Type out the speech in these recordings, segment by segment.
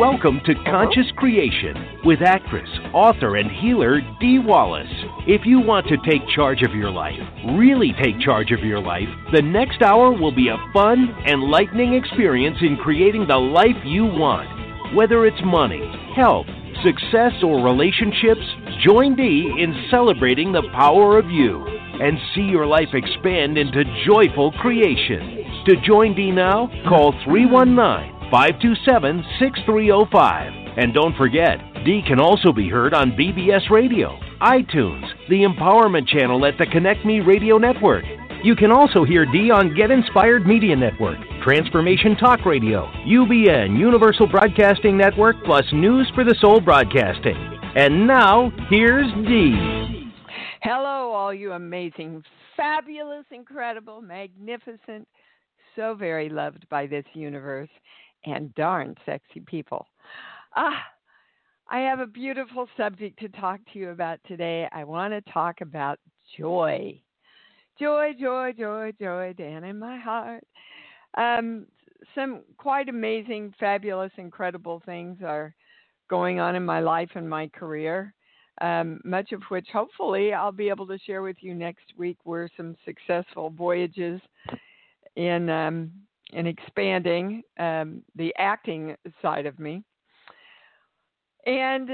Welcome to Conscious Creation with actress, author, and healer Dee Wallace. If you want to take charge of your life, really take charge of your life, the next hour will be a fun, enlightening experience in creating the life you want. Whether it's money, health, success, or relationships, join Dee in celebrating the power of you and see your life expand into joyful creation. To join Dee now, call 319-527-6305. And don't forget, Dee can also be heard on BBS Radio, iTunes, the Empowerment Channel at the Connect Me Radio Network. You can also hear Dee on Get Inspired Media Network, Transformation Talk Radio, UBN, Universal Broadcasting Network, plus News for the Soul Broadcasting. And now, here's Dee. Hello, all you amazing, fabulous, incredible, magnificent, so very loved by this universe, and darn sexy people. I have a beautiful subject to talk to you about today. I want to talk about joy. Joy, joy, joy, joy, down in my heart. Some quite amazing, fabulous, incredible things are going on in my life and my career, much of which hopefully I'll be able to share with you next week. Were some successful voyages in expanding the acting side of me. And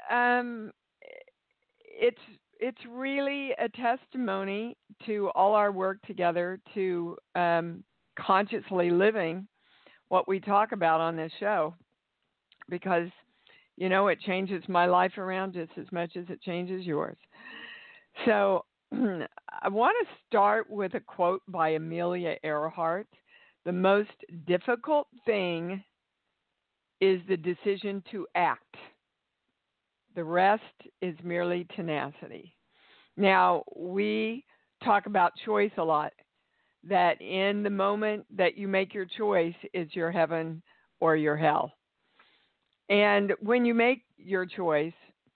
it's really a testimony to all our work together to consciously living what we talk about on this show, because, you know, it changes my life around just as much as it changes yours. So I want to start with a quote by Amelia Earhart. The most difficult thing is the decision to act. The rest is merely tenacity. Now, we talk about choice a lot, that in the moment that you make your choice is your heaven or your hell. And when you make your choice,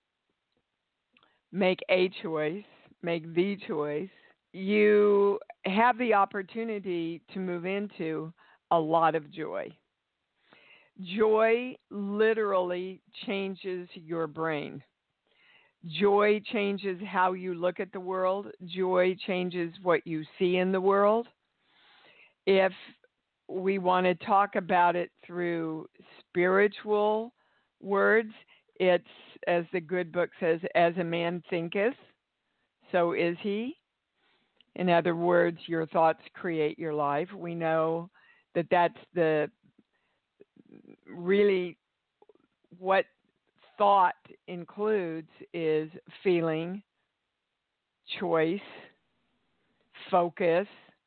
make a choice, make the choice, you have the opportunity to move into a lot of joy. Joy literally changes your brain. Joy changes how you look at the world. Joy changes what you see in the world. If we want to talk about it through spiritual words, it's, as the good book says, as a man thinketh, so is he. In other words, your thoughts create your life. We know that that's the really what thought includes is feeling, choice, focus,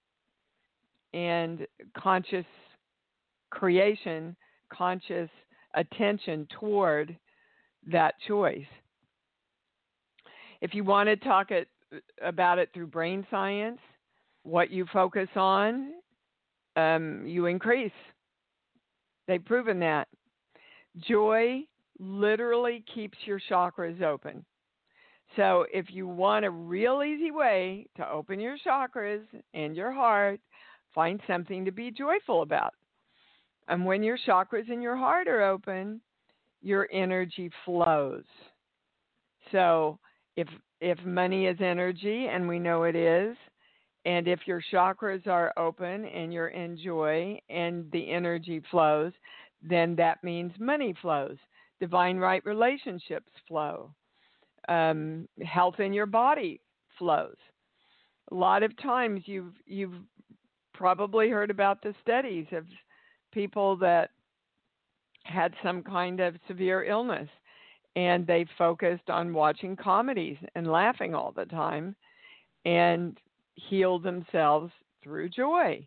and conscious creation, conscious attention toward that choice. If you want to talk about it through brain science, what you focus on, you increase. They've proven that. Joy literally keeps your chakras open. So if you want a real easy way to open your chakras and your heart, find something to be joyful about. And when your chakras in your heart are open, your energy flows. So if money is energy, and we know it is, and if your chakras are open and you're in joy and the energy flows, then that means money flows. Divine right relationships flow. Health in your body flows. A lot of times you've probably heard about the studies of people that had some kind of severe illness, and they focused on watching comedies and laughing all the time and healed themselves through joy.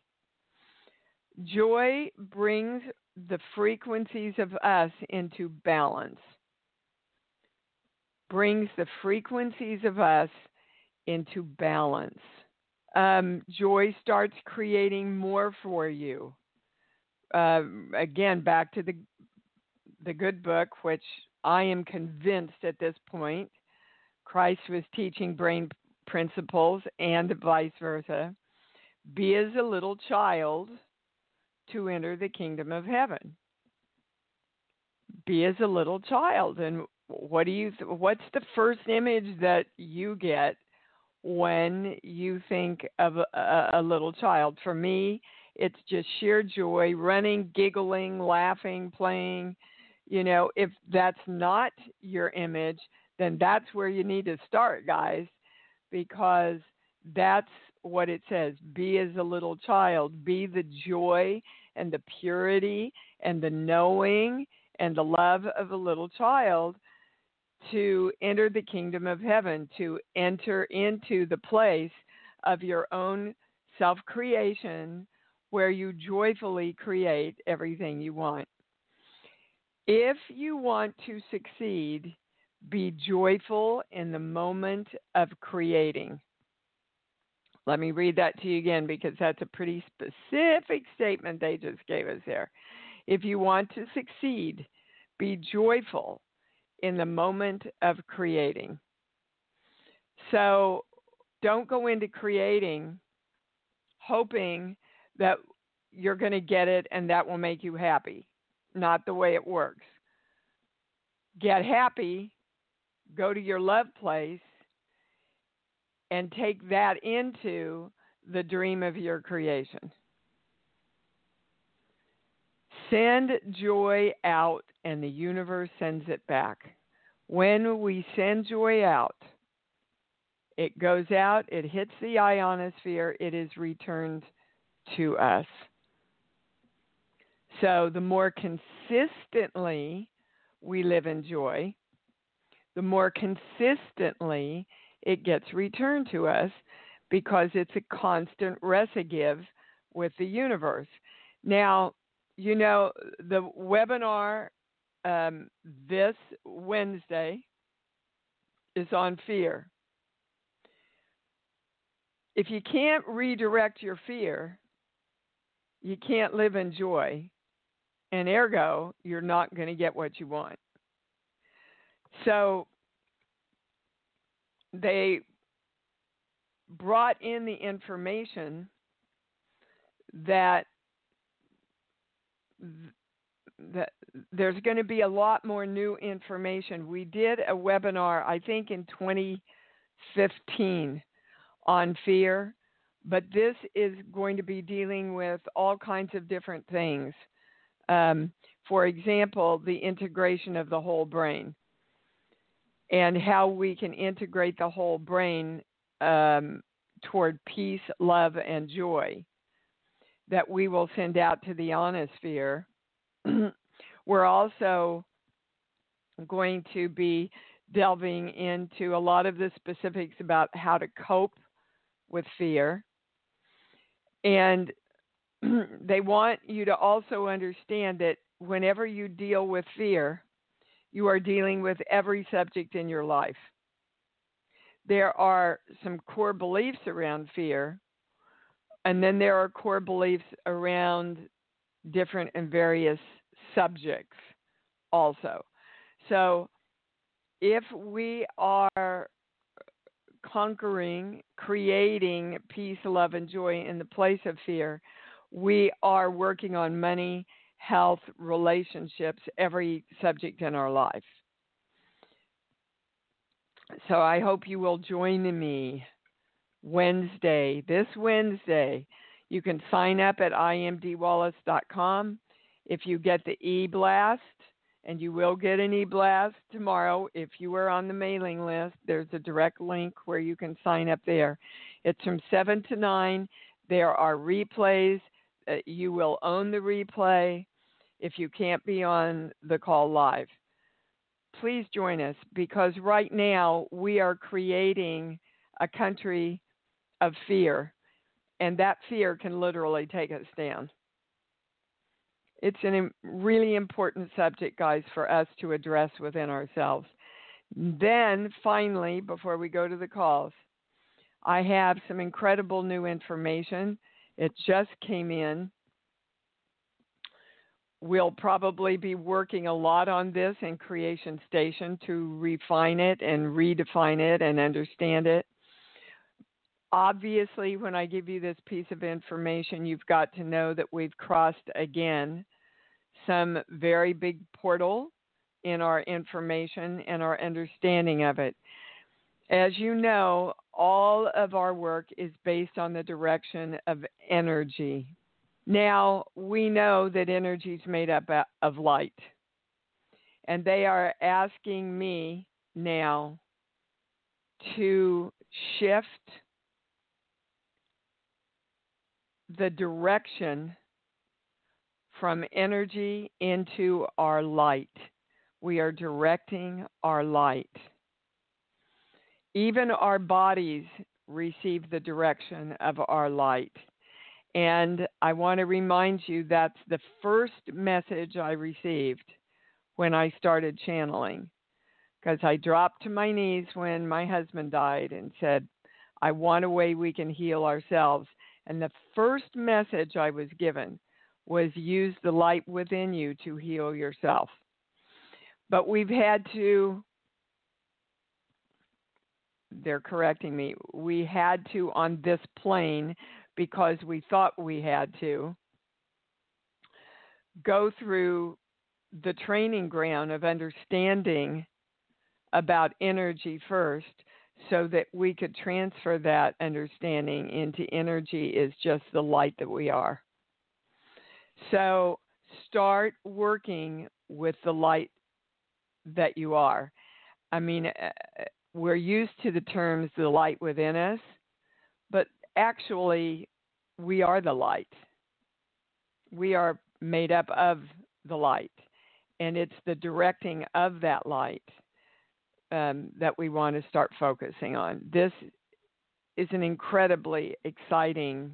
Joy brings the frequencies of us into balance, brings the frequencies of us into balance. Joy starts creating more for you. Again, back to the good book, which I am convinced at this point Christ was teaching brain principles and vice versa. Be as a little child to enter the kingdom of heaven. be as a little child. And what's the first image that you get when you think of a little child? For me, it's just sheer joy, running, giggling, laughing, playing. If that's not your image, then that's where you need to start, guys, because that's what it says. Be as a little child. Be the joy and the purity and the knowing and the love of a little child, to enter the kingdom of heaven, to enter into the place of your own self-creation where you joyfully create everything you want. If you want to succeed, be joyful in the moment of creating. Let me read that to you again, because that's a pretty specific statement they just gave us there. If you want to succeed, be joyful in the moment of creating. So don't go into creating hoping that you're going to get it and that will make you happy. Not the way it works. Get happy, go to your love place, and take that into the dream of your creation. Send joy out, and the universe sends it back. When we send joy out, it goes out, it hits the ionosphere, it is returned to us. So the more consistently we live in joy, the more consistently it gets returned to us, because it's a constant recidive with the universe. Now, the webinar this Wednesday is on fear. If you can't redirect your fear, you can't live in joy, and ergo, you're not going to get what you want. So they brought in the information that there's going to be a lot more new information. We did a webinar, I think, in 2015 on fear, but this is going to be dealing with all kinds of different things. For example, the integration of the whole brain and how we can integrate the whole brain toward peace, love, and joy that we will send out to the ionosphere. We're also going to be delving into a lot of the specifics about how to cope with fear. And they want you to also understand that whenever you deal with fear, you are dealing with every subject in your life. There are some core beliefs around fear, and then there are core beliefs around different and various subjects also. So if we are conquering, creating peace, love, and joy in the place of fear, we are working on money, health, relationships, every subject in our life. So I hope you will join me this Wednesday. You can sign up at imdwallace.com. If you get the e-blast, and you will get an e-blast tomorrow if you are on the mailing list, there's a direct link where you can sign up there. It's from 7 to 9. There are replays. You will own the replay if you can't be on the call live. Please join us, because right now we are creating a country of fear, and that fear can literally take us down. It's a really important subject, guys, for us to address within ourselves. Then, finally, before we go to the calls, I have some incredible new information. It just came in. We'll probably be working a lot on this in Creation Station to refine it and redefine it and understand it. Obviously, when I give you this piece of information, you've got to know that we've crossed again some very big portal in our information and our understanding of it. As you know, all of our work is based on the direction of energy. Now, we know that energy is made up of light. And they are asking me now to shift the direction from energy into our light. We are directing our light. Even our bodies receive the direction of our light. And I want to remind you that's the first message I received when I started channeling. Because I dropped to my knees when my husband died and said, I want a way we can heal ourselves. And the first message I was given was use the light within you to heal yourself. But we've had to, they're correcting me, we had to on this plane, because we thought we had to, go through the training ground of understanding about energy first, so that we could transfer that understanding into energy is just the light that we are. So start working with the light that you are. I mean, we're used to the terms the light within us, but actually we are the light. We are made up of the light, and it's the directing of that light that we want to start focusing on. This is an incredibly exciting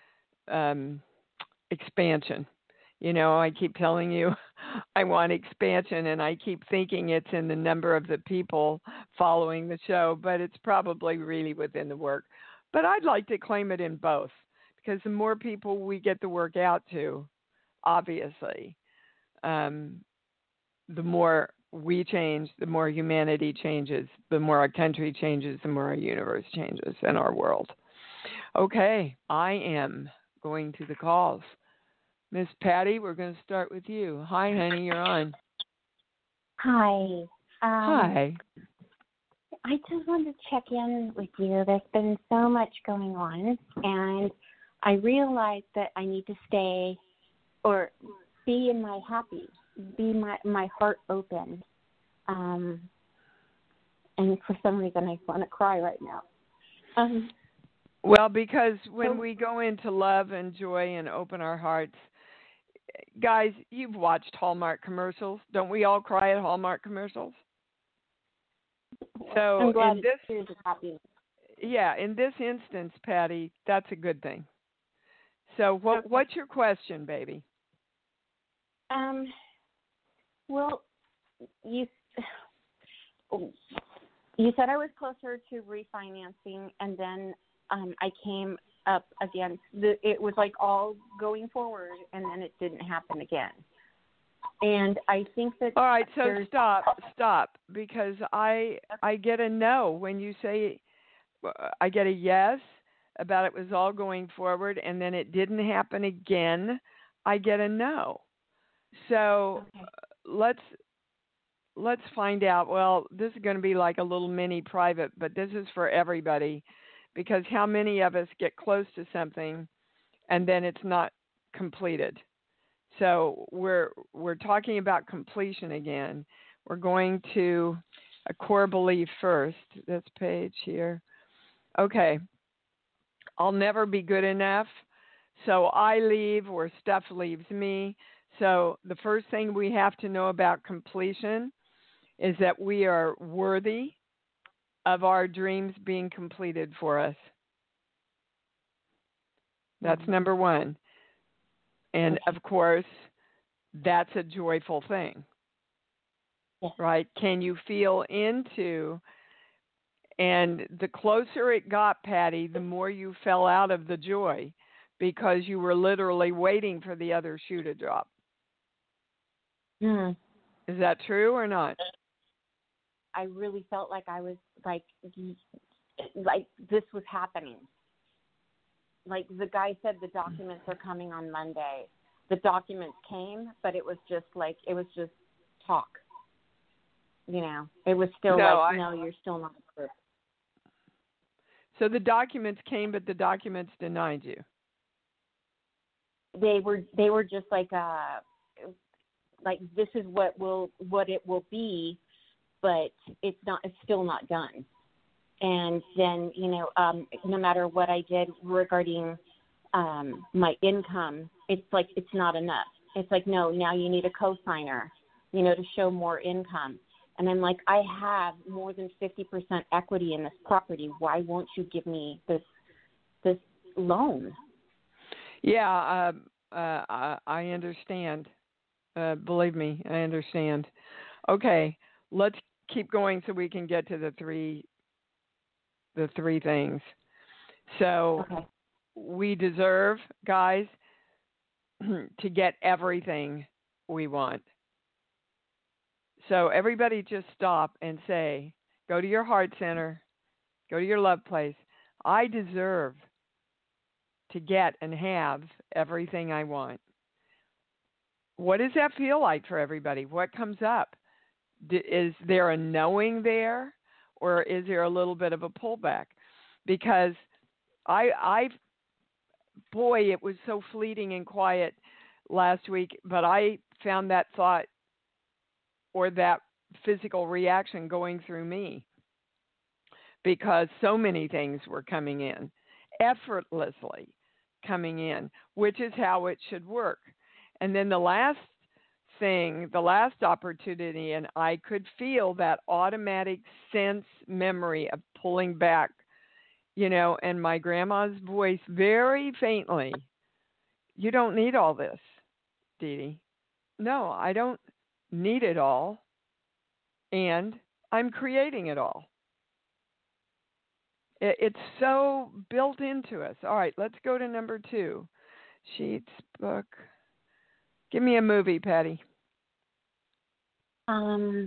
expansion. You know, I keep telling you I want expansion, and I keep thinking it's in the number of the people following the show, but it's probably really within the work. But I'd like to claim it in both, because the more people we get the work out to, obviously, the more we change, the more humanity changes, the more our country changes, the more our universe changes and our world. Okay, I am going to the calls. Miss Patty, we're going to start with you. Hi, honey, you're on. Hi. Hi. I just wanted to check in with you. There's been so much going on, and I realized that I need to stay or be in my happy, be my heart open. And for some reason, I want to cry right now. Well, because when we go into love and joy and open our hearts, guys, you've watched Hallmark commercials. Don't we all cry at Hallmark commercials? So I'm glad in this, it's happy. Yeah, in this instance, Patty, that's a good thing. So what's your question, baby? Well, you said I was closer to refinancing, and then I came up against it was like all going forward, and then it didn't happen again. And I think that all right. So stop, because I get a no when you say I get a yes about it was all going forward, and then it didn't happen again. I get a no. So let's find out. Well, this is going to be like a little mini private, but this is for everybody, because how many of us get close to something and then it's not completed? So we're talking about completion again. We're going to a core belief first. This page here. Okay. I'll never be good enough, so I leave or stuff leaves me. So the first thing we have to know about completion is that we are worthy of our dreams being completed for us. That's number one. And of course, that's a joyful thing, right? Can you feel into, and the closer it got, Patty, the more you fell out of the joy, because you were literally waiting for the other shoe to drop. Is that true or not? I really felt like I was like this was happening. Like the guy said, the documents are coming on Monday. The documents came, but it was just talk. it was still No, no, you're still not approved. So the documents came, but the documents denied you. They were just like this is what it will be, but it's still not done. And then, no matter what I did regarding my income, it's like it's not enough. It's like, no, now you need a cosigner, to show more income. And I'm like, I have more than 50% equity in this property. Why won't you give me this loan? Yeah, I understand. Believe me, I understand. Okay, let's keep going so we can get to the three things. So Okay. we deserve, guys, to get everything we want. So everybody just stop and say, go to your heart center, go to your love place. I deserve to get and have everything I want. What does that feel like for everybody? What comes up? Is there a knowing there, or is there a little bit of a pullback? Because boy, it was so fleeting and quiet last week, but I found that thought or that physical reaction going through me because so many things were coming in, effortlessly coming in, which is how it should work. And then the last thing, the last opportunity, and I could feel that automatic sense memory of pulling back, and my grandma's voice very faintly, you don't need all this, Dee Dee. No, I don't need it all, and I'm creating it all. It's so built into us. All right, let's go to number 2. Sheets, book. Give me a movie, Patty. The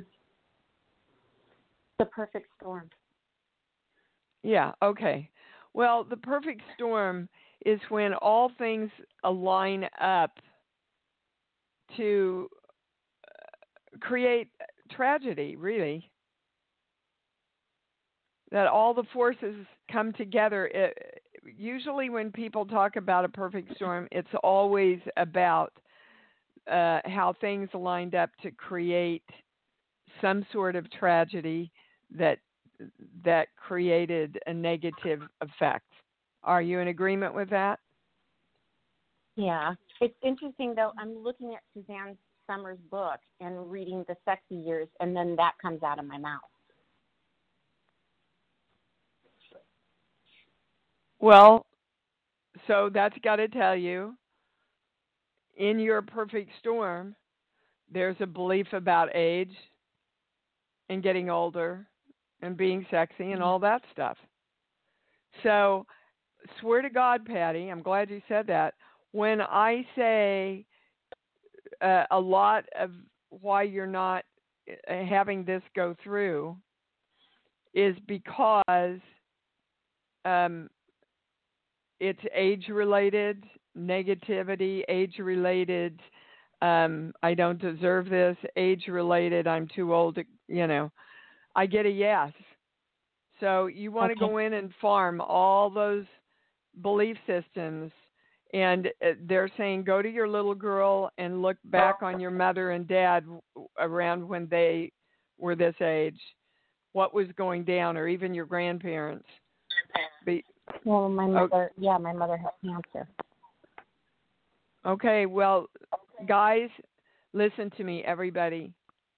Perfect Storm. Yeah, okay. Well, the perfect storm is when all things align up to create tragedy, really. That all the forces come together. Usually when people talk about a perfect storm, it's always about how things lined up to create some sort of tragedy that created a negative effect. Are you in agreement with that? Yeah. It's interesting, though. I'm looking at Suzanne Summers' book and reading The Sexy Years, and then that comes out of my mouth. Well, so that's got to tell you, in your perfect storm, there's a belief about age and getting older and being sexy and all that stuff. So, swear to God, Patty, I'm glad you said that. When I say a lot of why you're not having this go through is because it's age-related negativity, age-related, I don't deserve this, age-related, I'm too old to, I get a yes. So you want to go in and farm all those belief systems, and they're saying go to your little girl and look back on your mother and dad around when they were this age, what was going down, or even your grandparents. Well, my mother, my mother had cancer. Okay, well, guys, listen to me, everybody.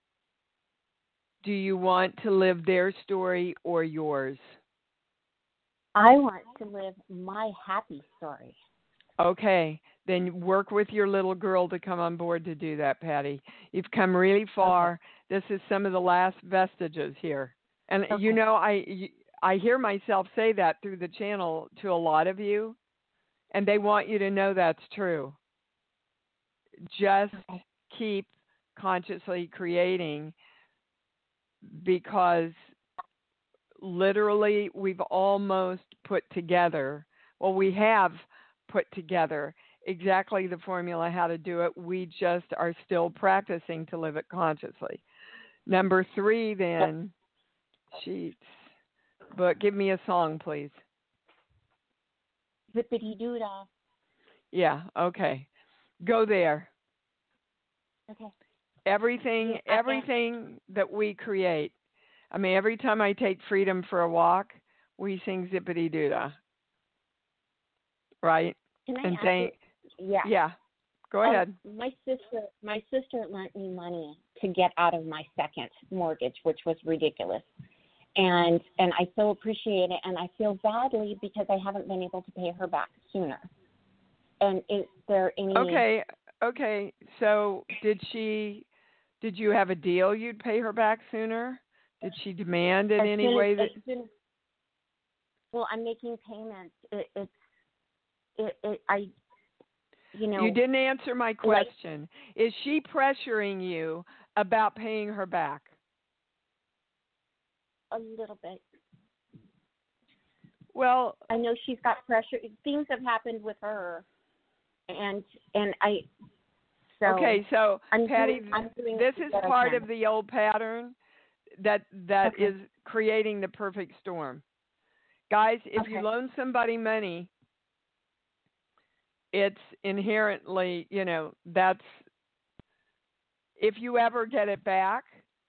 Do you want to live their story or yours? I want to live my happy story. Okay, then work with your little girl to come on board to do that, Patty. You've come really far. Okay. This is some of the last vestiges here. And, I hear myself say that through the channel to a lot of you, and they want you to know that's true. Just keep consciously creating, because literally we've almost put together, we have put together exactly the formula how to do it. We just are still practicing to live it consciously. Number 3, then, sheets. But give me a song, please. Zippity doo dah. Yeah, okay. Go there. Okay. Everything that we create. I mean, every time I take Freedom for a walk, we sing Zippity doo dah. Right? Can I ask you? Yeah. Yeah. Go ahead. My sister lent me money to get out of my second mortgage, which was ridiculous. And I so appreciate it, and I feel badly because I haven't been able to pay her back sooner. And is there any? Okay. So did you have a deal you'd pay her back sooner? Did she demand in any way that? Well, I'm making payments. You didn't answer my question. Is she pressuring you about paying her back? A little bit. Well, I know she's got pressure. Things have happened with her, and I. So okay, so Patty, this is part of the old pattern that is creating the perfect storm. Guys, if you loan somebody money, it's inherently, that's, if you ever get it back,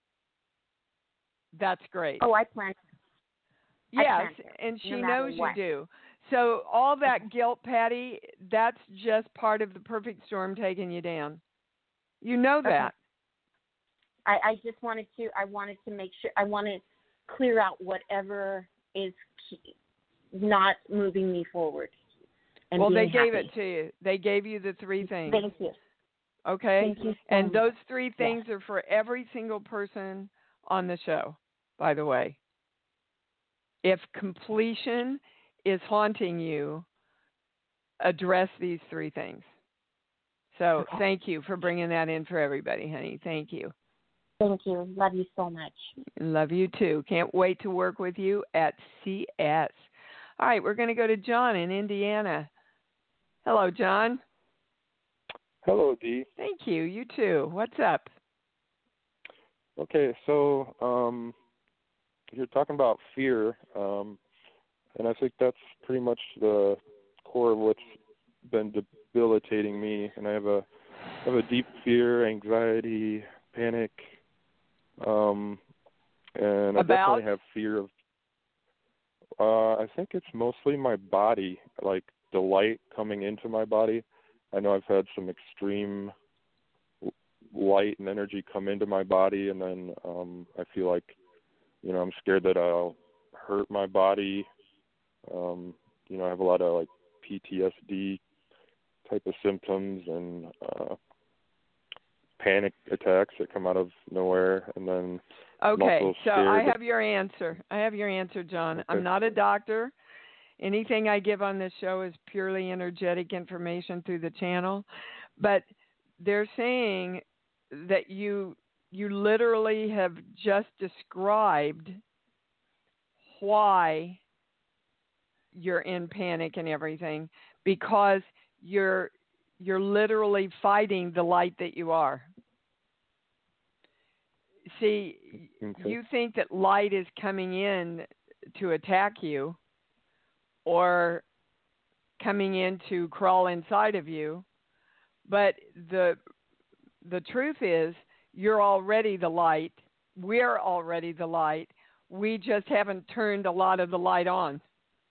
that's great. Oh, I plan. Yes, and she knows you do. So all that guilt, Patty, that's just part of the perfect storm taking you down. You know that. I just wanted to make sure, I want to clear out whatever is not moving me forward. And well, they gave it to you. They gave you the 3 things. Thank you. Okay? Thank you and those 3 things are for every single person on the show, by the way. If completion is haunting you, address these 3 things. So thank you for bringing that in for everybody, honey. Thank you. Thank you. Love you so much. Love you too. Can't wait to work with you at CS. All right, we're going to go to John in Indiana. Hello, John. Hello, Dee. Thank you. You too. What's up? Okay, so you're talking about fear, and I think that's pretty much the core of what's been debilitating me. And I have a deep fear, anxiety, panic, and I definitely have fear of. I think it's mostly my body, like the light coming into my body. I know I've had some extreme light and energy come into my body, and then I feel like, I'm scared that I'll hurt my body. I have a lot of like PTSD type of symptoms and panic attacks that come out of nowhere, and then okay, so I have your answer. John. Okay. I'm not a doctor. Anything I give on this show is purely energetic information through the channel, but they're saying that you literally have just described why you're in panic and everything, because you're literally fighting the light that you are. See, you think that light is coming in to attack you or coming in to crawl inside of you, but the truth is you're already the light. We're already the light. We just haven't turned a lot of the light on.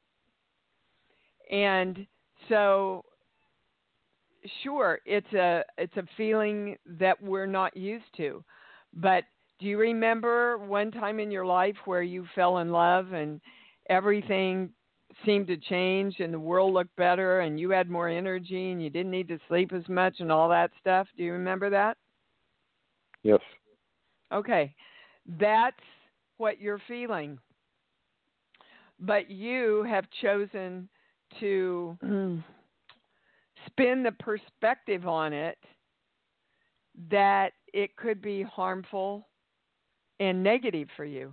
And so, sure, it's a feeling that we're not used to. But do you remember one time in your life where you fell in love and everything seemed to change and the world looked better and you had more energy and you didn't need to sleep as much and all that stuff? Do you remember that? Yes. Okay. That's what you're feeling. But you have chosen to spin the perspective on it that it could be harmful and negative for you.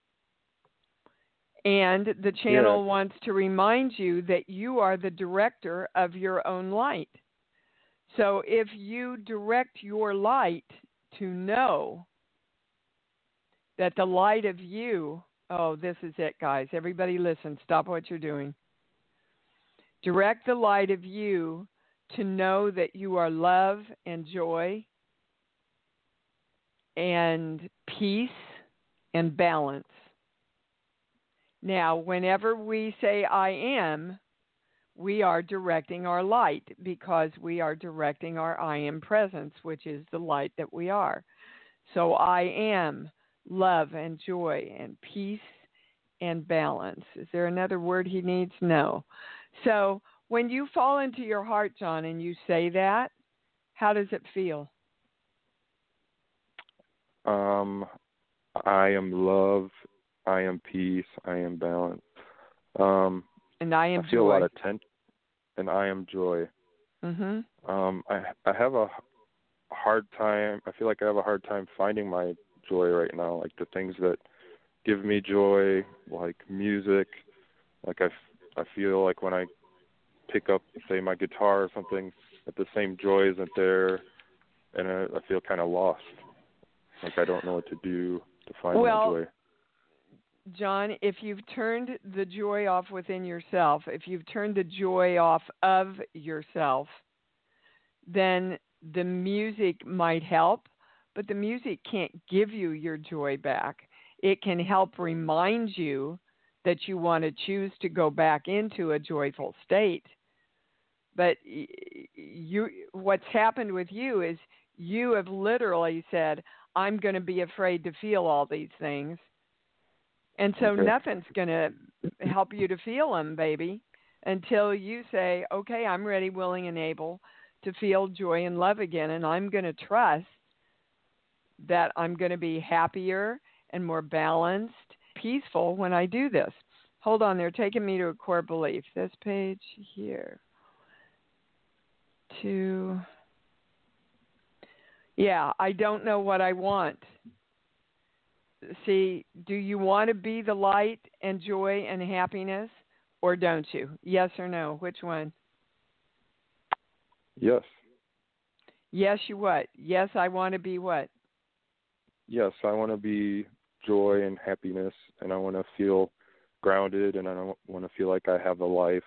And the channel wants to remind you that you are the director of your own light. So if you direct your light to know that the light of you, oh, this is it, guys. Everybody listen. Stop what you're doing. Direct the light of you to know that you are love and joy and peace and balance. Now, whenever we say I am, we are directing our light because we are directing our I am presence, which is the light that we are. So I am love and joy and peace and balance. Is there another word he needs? No. So when you fall into your heart, John, and you say that, how does it feel? I am love. I am peace. I am balance. And I am I feel joy. a lot of tension, and I am joy. Mm-hmm. I have a hard time. I feel like I have a hard time finding my joy right now. Like the things that give me joy, like music. Like I feel like when I pick up, say, my guitar or something, that the same joy isn't there, and I feel kind of lost. Like I don't know what to do to find my joy. John, if you've turned the joy off within yourself, if you've turned the joy off of yourself, then the music might help, but the music can't give you your joy back. It can help remind you that you want to choose to go back into a joyful state. But what's happened with you is you have literally said, I'm going to be afraid to feel all these things. And so nothing's going to help you to feel them, baby, until you say, okay, I'm ready, willing, and able to feel joy and love again. And I'm going to trust that I'm going to be happier and more balanced, peaceful when I do this. Hold on, they're taking me to a core belief. This page here. I don't know what I want. See, do you want to be the light and joy and happiness, or don't you? Yes or no? Which one? Yes. Yes, you what? Yes, I want to be what? Yes, I want to be joy and happiness, and I want to feel grounded, and I want to feel like I have a life.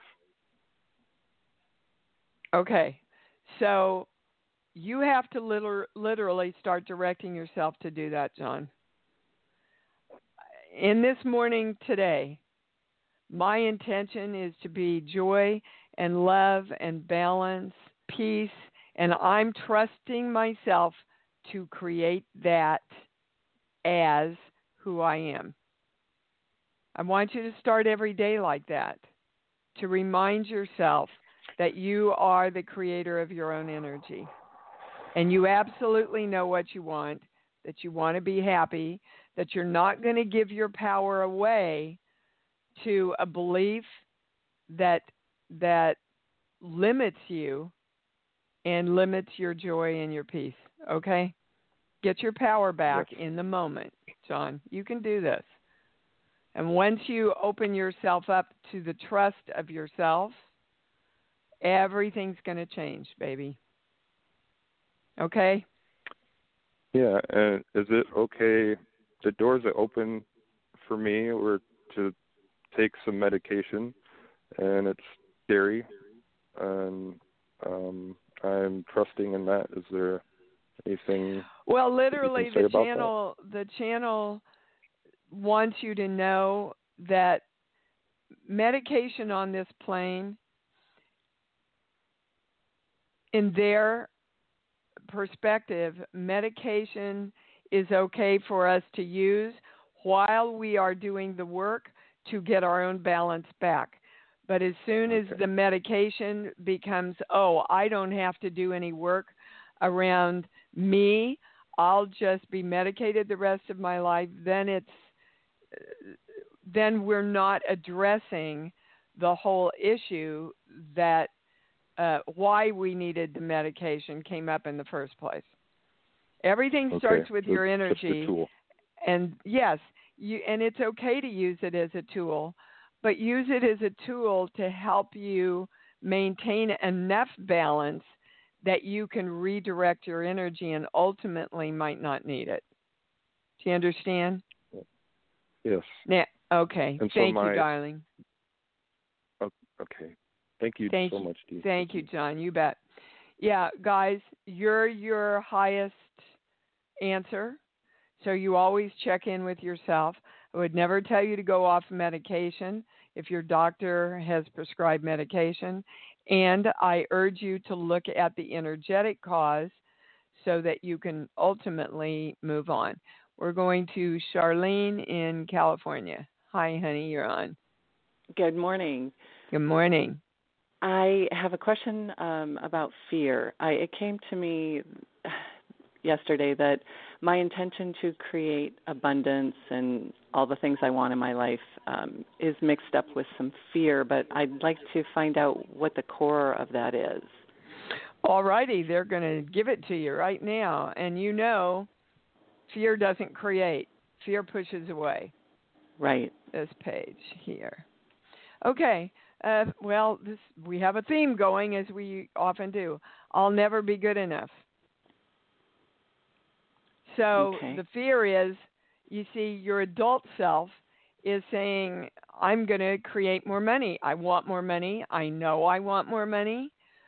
Okay. So you have to literally start directing yourself to do that, John. In this morning today, my intention is to be joy and love and balance, peace, and I'm trusting myself to create that as who I am. I want you to start every day like that, to remind yourself that you are the creator of your own energy. And you absolutely know what you want, that you want to be happy, that you're not going to give your power away to a belief that limits you and limits your joy and your peace, okay? Get your power back in the moment, John. You can do this. And once you open yourself up to the trust of yourself, everything's going to change, baby. Okay? Yeah, and is it okay, the doors are open for me or to take some medication, and it's scary, and I'm trusting in that. Is there anything? Well, literally, you can say the channel wants you to know that medication on this plane, in their perspective, medication is okay for us to use while we are doing the work to get our own balance back. But as soon as the medication becomes, I don't have to do any work around me, I'll just be medicated the rest of my life, then we're not addressing the whole issue that why we needed the medication came up in the first place. Everything starts with your energy. Just a tool. And yes, and it's okay to use it as a tool, but use it as a tool to help you maintain enough balance that you can redirect your energy and ultimately might not need it. Do you understand? Yes. Now, okay. And so Thank you, darling. Okay. Thank you so much, Dee. Thank you, John. You bet. Yeah, guys, you're your highest answer. So you always check in with yourself. I would never tell you to go off medication if your doctor has prescribed medication. And I urge you to look at the energetic cause so that you can ultimately move on. We're going to Charlene in California. Hi, honey, you're on. Good morning. Good morning. I have a question about fear. It came to me yesterday that my intention to create abundance and all the things I want in my life is mixed up with some fear, but I'd like to find out what the core of that is. All righty, they're going to give it to you right now. And you know, fear doesn't create. Fear pushes away. Right. This page here. Okay. Well, we have a theme going, as we often do. I'll never be good enough. So The fear is, you see, your adult self is saying, I'm going to create more money. I want more money. I know I want more money.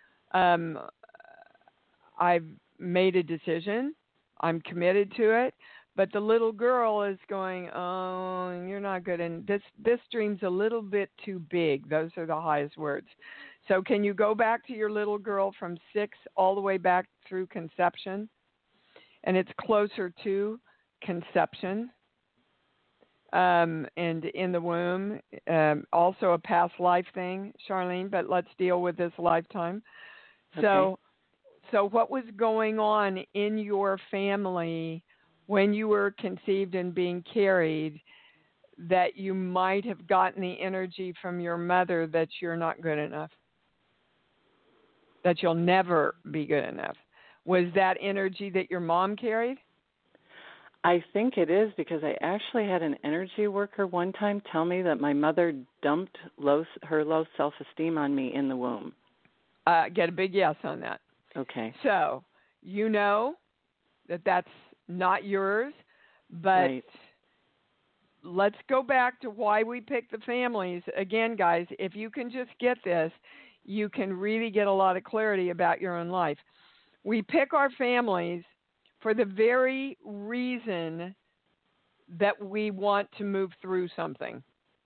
I've made a decision. I'm committed to it. But the little girl is going, oh, you're not good. And this dream's a little bit too big. Those are the highest words. So can you go back to your little girl from 6 all the way back through conception? And it's closer to conception and in the womb. Also a past life thing, Charlene, but let's deal with this lifetime. Okay. So what was going on in your family when you were conceived and being carried that you might have gotten the energy from your mother that you're not good enough, that you'll never be good enough? Was that energy that your mom carried? I think it is, because I actually had an energy worker one time tell me that my mother dumped her low self-esteem on me in the womb. Get a big yes on that. Okay. So you know that that's not yours, but right. Let's go back to why we picked the families. Again, guys, if you can just get this, you can really get a lot of clarity about your own life. We pick our families for the very reason that we want to move through something.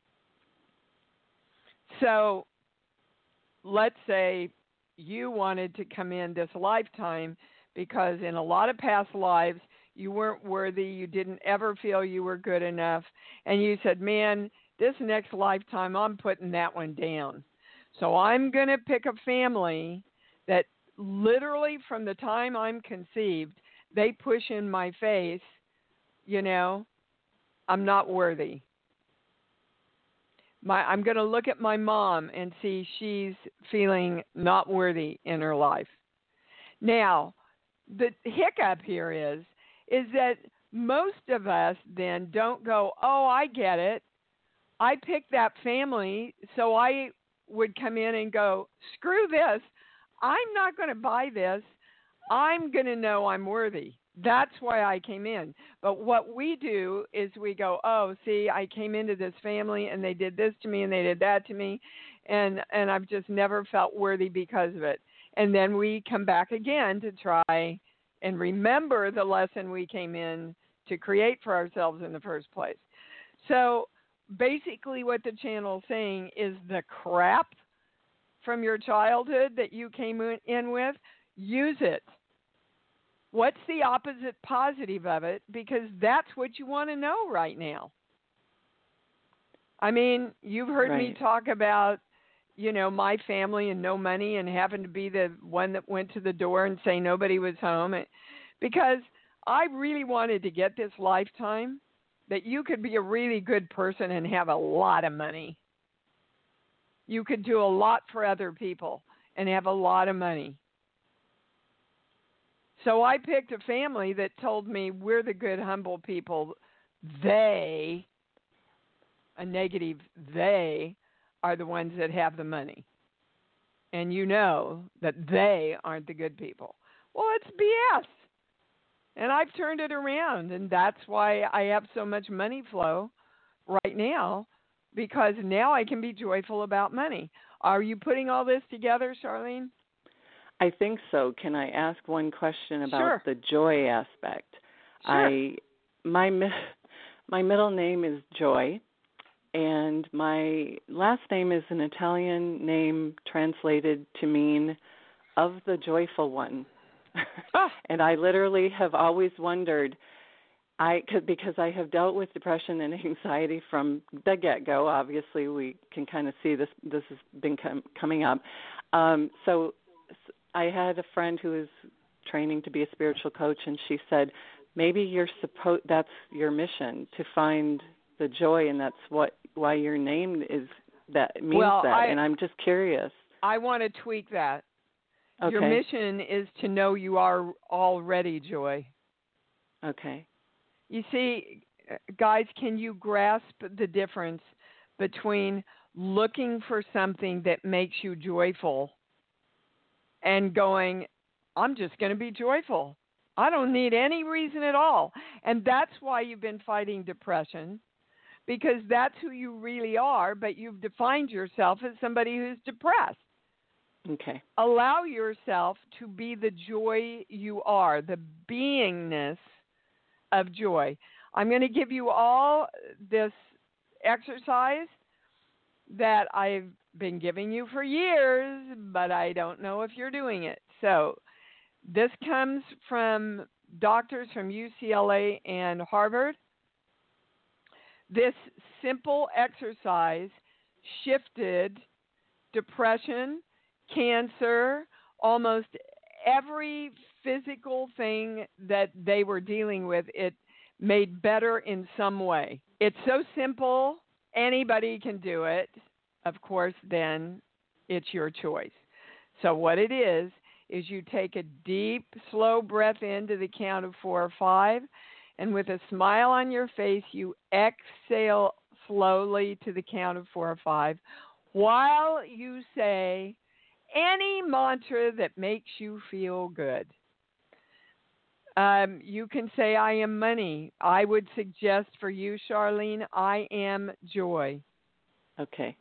So let's say you wanted to come in this lifetime because in a lot of past lives, you weren't worthy, you didn't ever feel you were good enough, and you said, man, this next lifetime, I'm putting that one down. So I'm going to pick a family that literally from the time I'm conceived, they push in my face, I'm not worthy. I'm going to look at my mom and see she's feeling not worthy in her life. Now, the hiccup here is that most of us then don't go, oh, I get it. I picked that family, so I would come in and go, screw this. I'm not going to buy this. I'm going to know I'm worthy. That's why I came in. But what we do is we go, oh, see, I came into this family and they did this to me and they did that to me, and I've just never felt worthy because of it. And then we come back again to try and remember the lesson we came in to create for ourselves in the first place. So basically what the channel is saying is the crap from your childhood that you came in with, use it. What's the opposite positive of it? Because that's what you want to know right now. I mean, you've heard me talk about, my family and no money and having to be the one that went to the door and say nobody was home. Because I really wanted to get this lifetime that you could be a really good person and have a lot of money. You could do a lot for other people and have a lot of money. So I picked a family that told me we're the good, humble people. They, a negative they, are the ones that have the money. And you know that they aren't the good people. Well, it's BS. And I've turned it around, and that's why I have so much money flow right now because now I can be joyful about money. Are you putting all this together, Charlene? I think so. Can I ask one question about Sure. the joy aspect? Sure. My middle name is Joy, and my last name is an Italian name translated to mean of the joyful one. And I literally have always wondered, because I have dealt with depression and anxiety from the get-go. Obviously, we can kind of see this has been coming up. So I had a friend who is training to be a spiritual coach, and she said, maybe that's your mission, to find the joy, and that's why your name means that. And I'm just curious. I want to tweak that. Okay. Your mission is to know you are already joy. Okay. You see, guys, can you grasp the difference between looking for something that makes you joyful and going, I'm just going to be joyful. I don't need any reason at all. And that's why you've been fighting depression, because that's who you really are, but you've defined yourself as somebody who's depressed. Okay. Allow yourself to be the joy you are, the beingness of joy. I'm going to give you all this exercise that I've been giving you for years, but I don't know if you're doing it. So this comes from doctors from UCLA and Harvard. This simple exercise shifted depression, cancer, almost every physical thing that they were dealing with, it made better in some way. It's so simple, anybody can do it. Of course, then it's your choice. So what it is you take a deep, slow breath into the count of 4 or 5, and with a smile on your face, you exhale slowly to the count of 4 or 5, while you say any mantra that makes you feel good. You can say, I am money. I would suggest for you, Charlene, I am joy. Okay.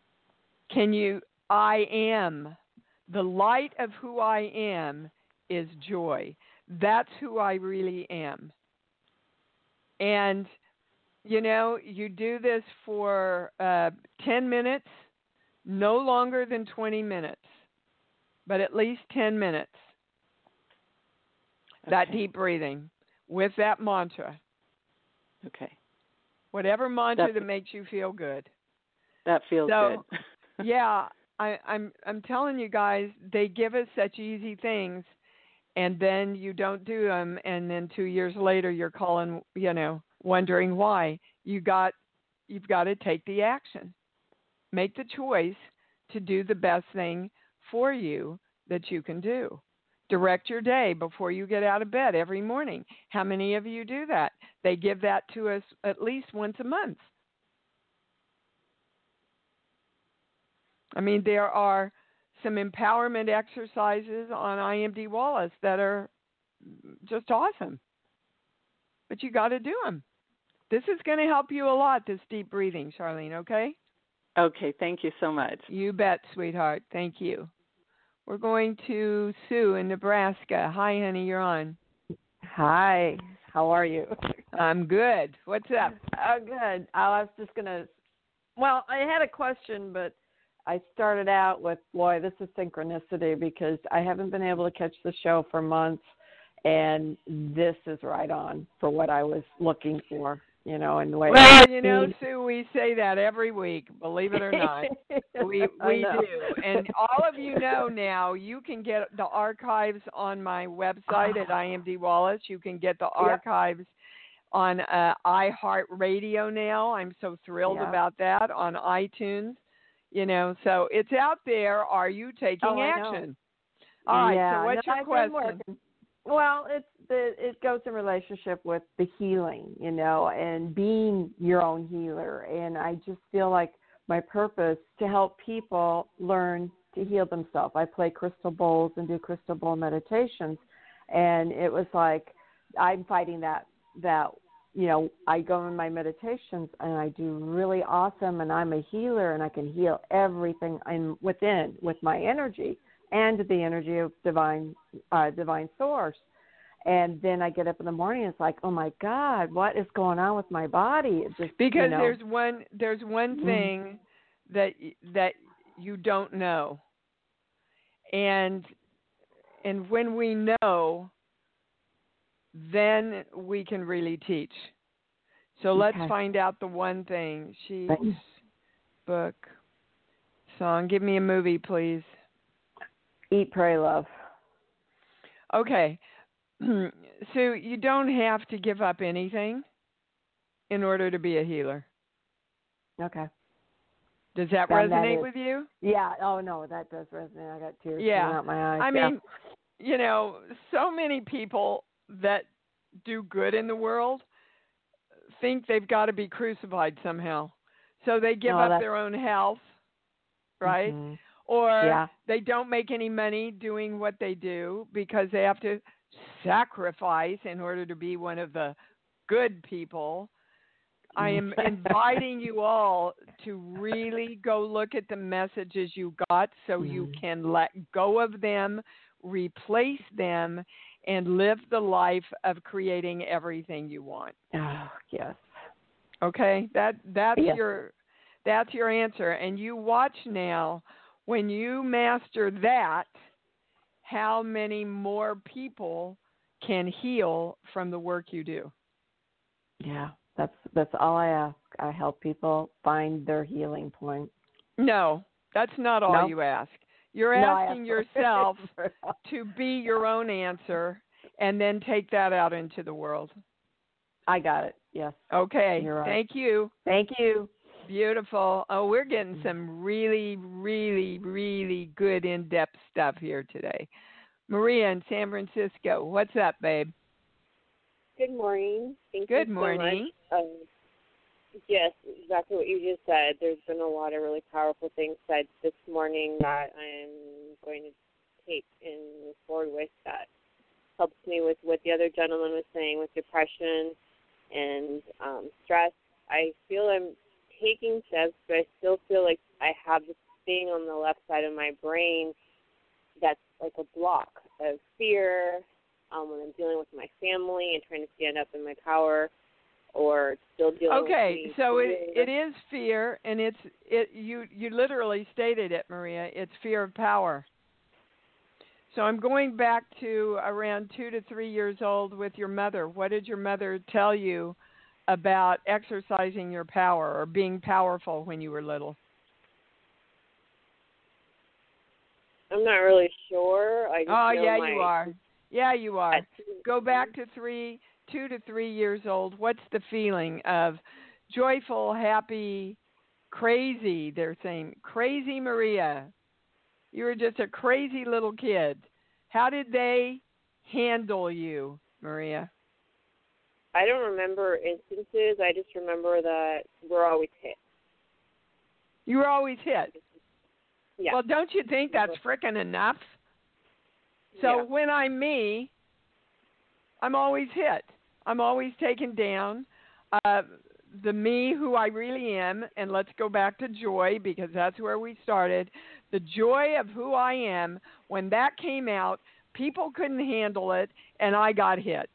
I am. The light of who I am is joy. That's who I really am. And, you do this for 10 minutes, no longer than 20 minutes, but at least 10 minutes. Okay. That deep breathing with that mantra. Okay. Whatever mantra that makes you feel good. That feels good. Yeah, I'm telling you guys, they give us such easy things, and then you don't do them, and then 2 years later you're calling, wondering why. You've got to take the action. Make the choice to do the best thing for you that you can do. Direct your day before you get out of bed every morning. How many of you do that? They give that to us at least once a month. I mean, there are some empowerment exercises on IMD Wallace that are just awesome. But you got to do them. This is going to help you a lot, this deep breathing, Charlene, okay? Okay, thank you so much. You bet, sweetheart. Thank you. We're going to Sue in Nebraska. Hi, honey, you're on. Hi, how are you? I'm good. What's up? Oh, good. I was just going to, I had a question, but I started out with, boy, this is synchronicity because I haven't been able to catch the show for months, and this is right on for what I was looking for, in the way. Well, Sue, we say that every week, believe it or not. we do. And all of you know now, you can get the archives on my website at IMD Wallace. You can get the archives on iHeartRadio now. I'm so thrilled about that, on iTunes. So it's out there. Are you taking action? All right, so what's your question? Well, it goes in relationship with the healing, and being your own healer. And I just feel like my purpose to help people learn to heal themselves. I play crystal bowls and do crystal bowl meditations, and it was like I'm fighting that I go in my meditations and I do really awesome, and I'm a healer, and I can heal everything I'm within with my energy and the energy of divine source. And then I get up in the morning, and it's like, oh my God, what is going on with my body? It just, because there's one thing that you don't know, and when we know, then we can really teach. So let's find out the one thing. Sheets, book, song. Give me a movie, please. Eat, Pray, Love. Okay. So you don't have to give up anything in order to be a healer. Okay. Does that resonate with you? Yeah. Oh, no, that does resonate. I got tears coming out my eyes. I mean, so many people that do good in the world think they've got to be crucified somehow. So they give up their own health, right? Mm-hmm. Or they don't make any money doing what they do because they have to sacrifice in order to be one of the good people. I am inviting you all to really go look at the messages you got so you can let go of them, replace them, and live the life of creating everything you want. Oh, yes. Okay? That's your answer. And you watch now, when you master that, how many more people can heal from the work you do. Yeah, that's all I ask. I help people find their healing point. No, that's not all you ask. You're asking yourself to be your own answer and then take that out into the world. I got it. Yes. Okay. You're right. Thank you. Thank you. Beautiful. Oh, we're getting some really, really, really good in-depth stuff here today. Maria in San Francisco. What's up, babe? Good morning. Thank Good you morning. So much. Yes, exactly what you just said. There's been a lot of really powerful things said this morning that I'm going to take and move forward with that helps me with what the other gentleman was saying with depression and stress. I feel I'm taking steps, but I still feel like I have this thing on the left side of my brain that's like a block of fear when I'm dealing with my family and trying to stand up in my power, or still dealing with Okay, so it is fear, and you literally stated it, Maria. It's fear of power. So I'm going back to around 2 to 3 years old with your mother. What did your mother tell you about exercising your power or being powerful when you were little? I'm not really sure. I just you are. Yeah, you are. Go back to 2 to 3 years old. What's the feeling of joyful, happy, crazy? They're saying, crazy Maria. You were just a crazy little kid. How did they handle you, Maria? I don't remember instances. I just remember that we're always hit. You were always hit? Yeah. Well, don't you think that's frickin' enough? So when I'm me, I'm always hit. I'm always taken down. The me who I really am, and let's go back to joy because that's where we started. The joy of who I am, when that came out, people couldn't handle it, and I got hit.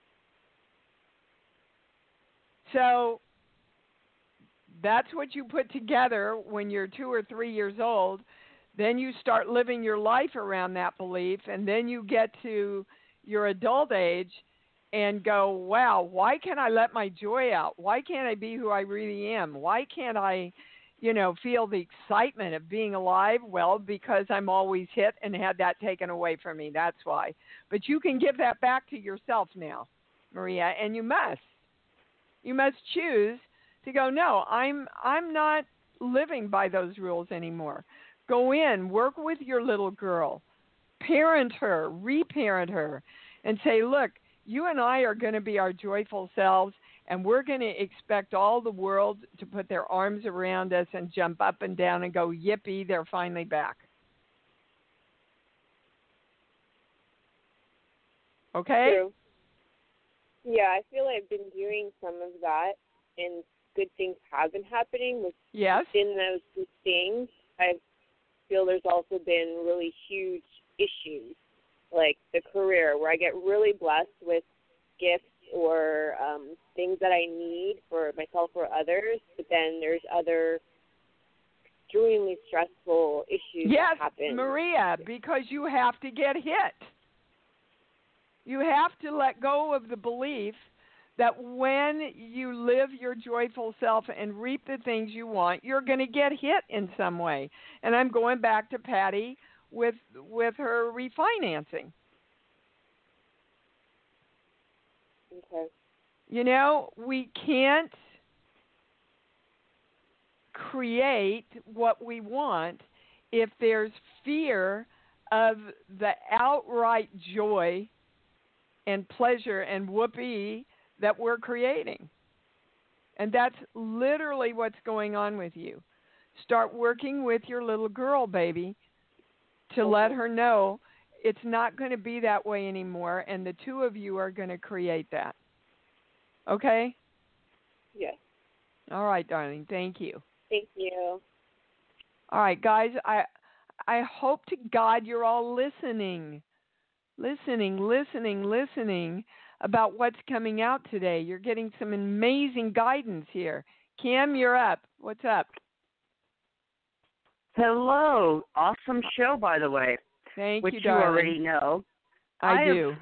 So that's what you put together when you're 2 or 3 years old. Then you start living your life around that belief, and then you get to your adult age and go, wow, why can't I let my joy out? Why can't I be who I really am? Why can't I, feel the excitement of being alive? Well, because I'm always hit and had that taken away from me. That's why. But you can give that back to yourself now, Maria, and you must. You must choose to go, no, I'm not living by those rules anymore. Go in, work with your little girl, parent her, reparent her, and say, look, you and I are going to be our joyful selves, and we're going to expect all the world to put their arms around us and jump up and down and go, yippee, they're finally back. Okay? True. Yeah, I feel like I've been doing some of that, and good things have been happening Yes. within those good things. I feel there's also been really huge issues, like the career, where I get really blessed with gifts or things that I need for myself or others, but then there's other extremely stressful issues Yes, that happen. Maria, because you have to get hit. You have to let go of the belief that when you live your joyful self and reap the things you want, you're going to get hit in some way. And I'm going back to Patty with her refinancing. Okay. You know, we can't create what we want if there's fear of the outright joy and pleasure and whoopee that we're creating. And that's literally what's going on with you. Start working with your little girl, baby, to let her know it's not going to be that way anymore, and the two of you are going to create that. Okay? Yes. All right, darling. Thank you. Thank you. All right, guys, I hope to God you're all listening about what's coming out today. You're getting some amazing guidance here. Kim, you're up. What's up? Hello. Awesome show, by the way. Thank which you, darling. You already know. I do.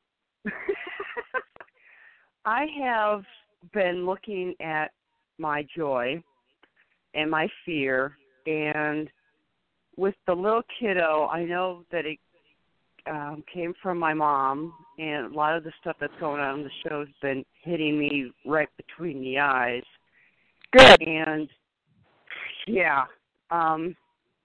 I have been looking at my joy and my fear, and with the little kiddo, I know that it came from my mom, and a lot of the stuff that's going on in the show has been hitting me right between the eyes. Good. And, yeah. And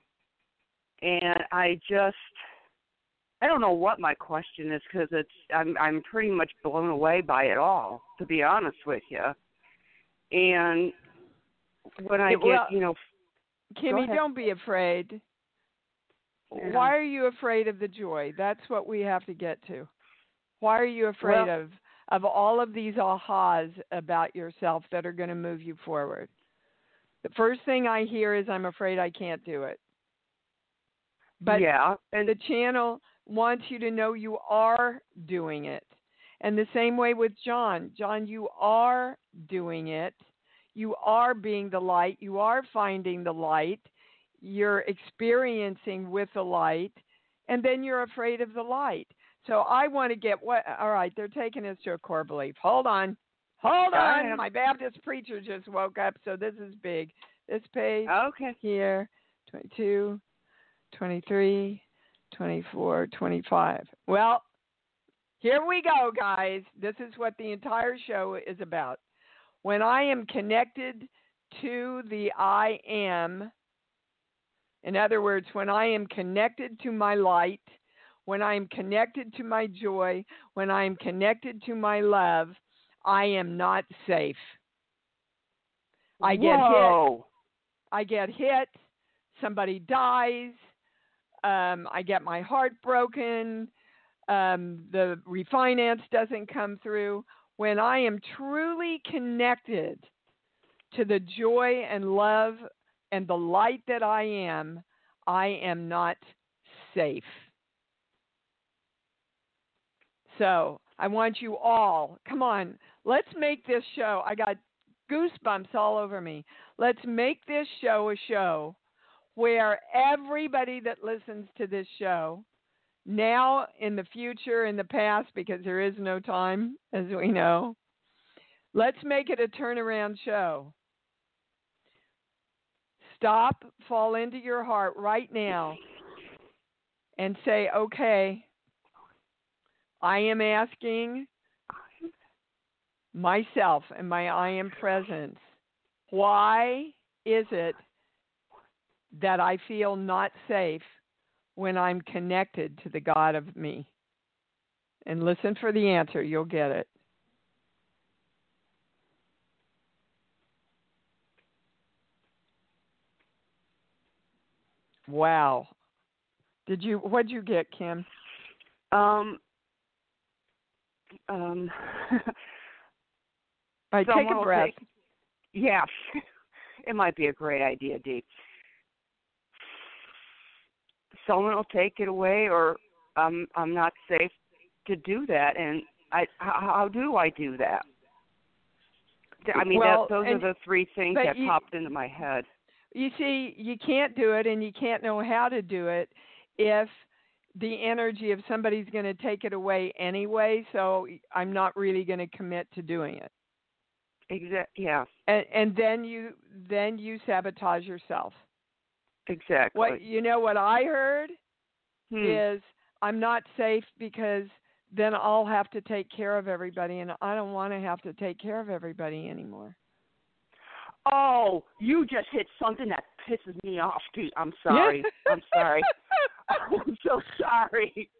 I don't know what my question is, because I'm pretty much blown away by it all, to be honest with you. And when I get, Kimmy, don't be afraid. Yeah. Why are you afraid of the joy? That's what we have to get to. Why are you afraid of all of these ahas about yourself that are going to move you forward? The first thing I hear is, I'm afraid I can't do it. But and the channel wants you to know you are doing it. And the same way with John. John, you are doing it. You are being the light. You are finding the light. You're experiencing with the light. And then you're afraid of the light. So I want to get all right, they're taking us to a core belief. Hold on. My Baptist preacher just woke up, so this is big. This page here, 22, 23, 24, 25. Well, here we go, guys. This is what the entire show is about. When I am connected to the I am, in other words, when I am connected to my light, when I am connected to my joy, when I am connected to my love, I am not safe. I get hit. Somebody dies. I get my heart broken. The refinance doesn't come through. When I am truly connected to the joy and love and the light that I am not safe. So I want you all, come on, let's make this show. I got goosebumps all over me. Let's make this show a show where everybody that listens to this show, now, in the future, in the past, because there is no time, as we know, let's make it a turnaround show. Stop, fall into your heart right now, and say, okay, I am asking myself and my I am presence, why is it that I feel not safe when I'm connected to the God of me? And listen for the answer. You'll get it. Wow. What'd you get, Kim? All right, take a breath. Yeah, it might be a great idea, Dee. Someone will take it away, or I'm not safe to do that. And how do I do that? I mean, those are the three things that popped into my head. You see, you can't do it, and you can't know how to do it if the energy of somebody's going to take it away anyway. So I'm not really going to commit to doing it. Exactly. Yeah. And then you sabotage yourself. Exactly. What I heard is I'm not safe because then I'll have to take care of everybody, and I don't want to have to take care of everybody anymore. Oh, you just hit something that pisses me off, dude. I'm sorry. I'm sorry. I'm so sorry.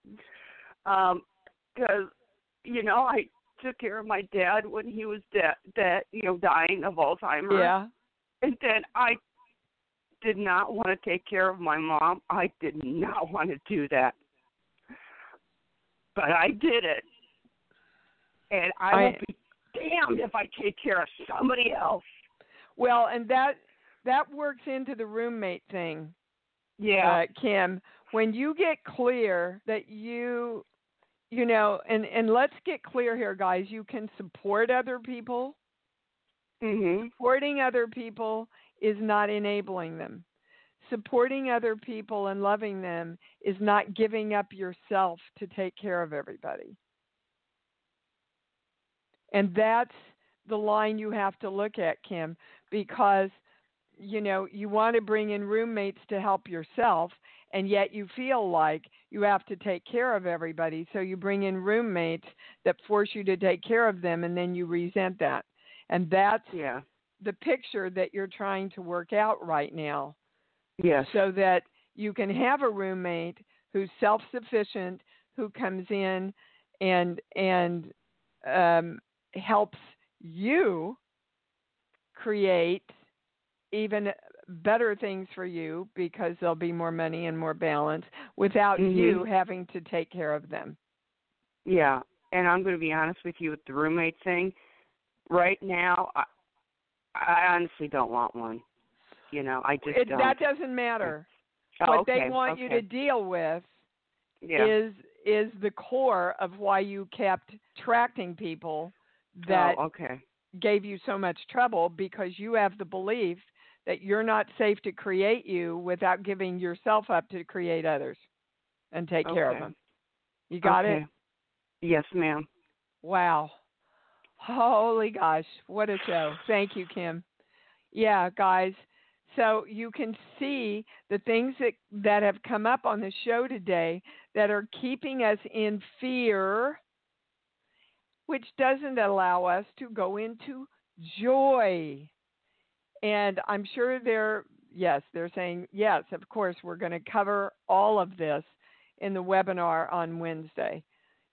Because, I took care of my dad when he was dying of Alzheimer's. Yeah. And then I did not want to take care of my mom. I did not want to do that. But I did it. And I will be damned if I take care of somebody else. Well, and that works into the roommate thing. Yeah. Kim, when you get clear that and let's get clear here, guys, you can support other people. Mm-hmm. Supporting other people is not enabling them. Supporting other people and loving them is not giving up yourself to take care of everybody. And that's the line you have to look at, Kim, because, you want to bring in roommates to help yourself, and yet you feel like you have to take care of everybody. So you bring in roommates that force you to take care of them, and then you resent that. And that's the picture that you're trying to work out right now. Yes. So that you can have a roommate who's self-sufficient, who comes in and helps you create even better things for you because there'll be more money and more balance without you having to take care of them. Yeah, and I'm going to be honest with you with the roommate thing. Right now, I honestly don't want one. I just don't. That doesn't matter. What they want you to deal with is the core of why you kept attracting people that gave you so much trouble, because you have the belief that you're not safe to create you without giving yourself up to create others and take care of them. You got it? Yes, ma'am. Wow. Holy gosh, what a show. Thank you, Kim. Yeah, guys. So you can see the things that have come up on the show today that are keeping us in fear, which doesn't allow us to go into joy. And I'm sure they're saying, yes, of course, we're going to cover all of this in the webinar on Wednesday.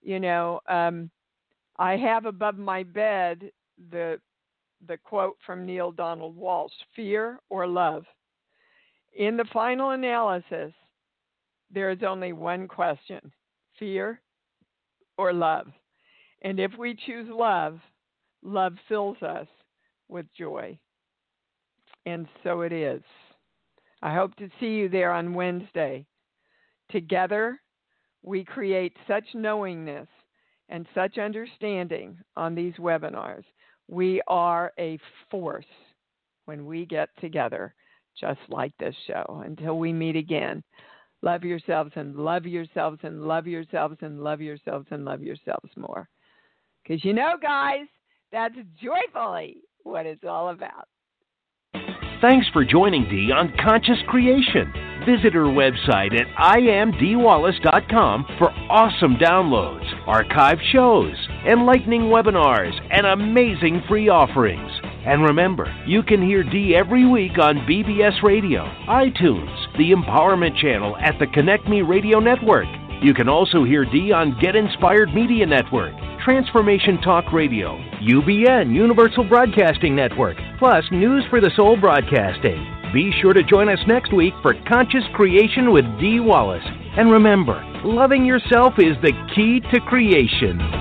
I have above my bed the quote from Neil Donald Walsh, fear or love. In the final analysis, there is only one question, fear or love. And if we choose love, love fills us with joy. And so it is. I hope to see you there on Wednesday. Together, we create such knowingness and such understanding on these webinars. We are a force when we get together, just like this show. Until we meet again, love yourselves and love yourselves and love yourselves and love yourselves and love yourselves more. Because guys, that's joyfully what it's all about. Thanks for joining Dee on Conscious Creation. Visit her website at iamdeewallace.com for awesome downloads, archived shows, enlightening webinars, and amazing free offerings. And remember, you can hear Dee every week on BBS Radio, iTunes, the Empowerment Channel at the Connect Me Radio Network. You can also hear Dee on Get Inspired Media Network, Transformation Talk Radio, UBN, Universal Broadcasting Network, plus News for the Soul Broadcasting. Be sure to join us next week for Conscious Creation with Dee Wallace. And remember, loving yourself is the key to creation.